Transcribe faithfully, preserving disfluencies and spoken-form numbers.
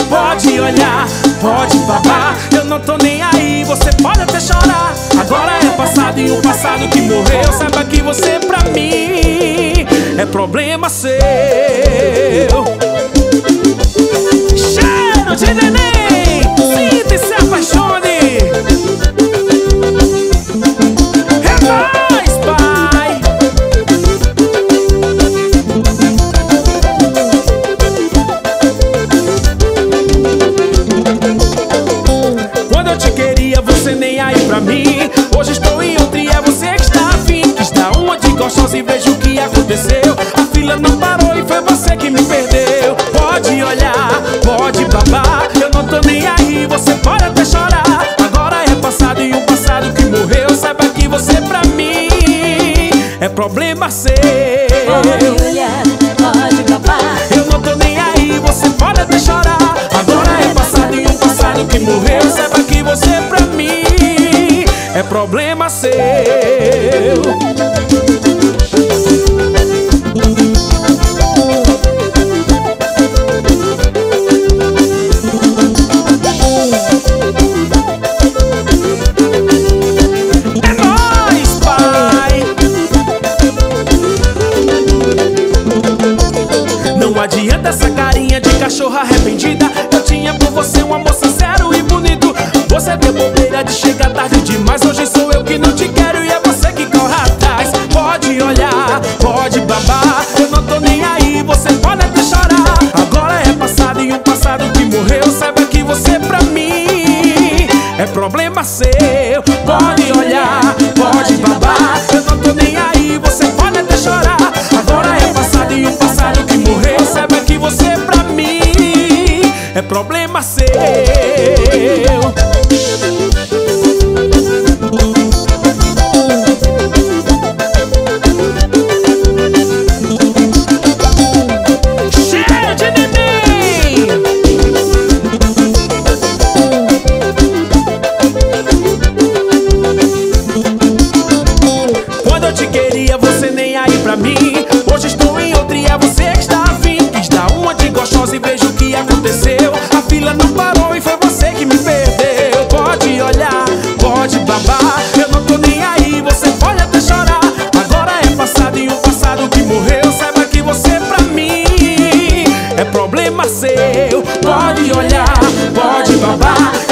Pode olhar, pode babar, eu não tô nem aí, você pode até chorar. Agora é passado e o passado que morreu, saiba que você pra mim é problema seu. Cheiro de neném, sinta e se apaixone. É nóis, pai. Quando eu te queria, você nem aí pra mim. Hoje estou em outra e é você que está afim. Quis dar uma de gostosa e vejo o que aconteceu. A fila não parou e foi você que me perdeu. Pode olhar, pode babar, eu não tô nem aí, você pode até chorar. Agora é passado e o passado que morreu, saiba que você pra mim é problema seu. Pode olhar, pode babar, Eu não tô nem aí, você pode até chorar. Agora é passado e o passado que morreu, saiba que você pra mim é problema seu. Não adianta essa carinha de cachorra arrependida. Eu tinha por você um amor sincero e bonito. Você deu bobeira de chegar tarde demais. Hoje sou eu que não te quero e é você que corre atrás. Pode olhar, pode babar, eu não tô nem aí, você pode até chorar. Agora é passado e um passado que morreu, saiba que você pra mim é problema seu. Pode olhar, pode babar, eu não tô nem aí, você pode até chorar. Agora é passado e um passado que morreu, saiba que você pra mim é problema seu. Cheio de neném. Quando eu te queria, você nem aí pra mim. Hoje estou em outra e é você que está afim. Quis dar uma de gostosa e vejo o que aconteceu. A fila não parou e foi você que me perdeu. Pode olhar, pode babar, eu não tô nem aí, você pode até chorar. Agora é passado e o passado que morreu, saiba que você pra mim é problema seu. Pode olhar, pode babar,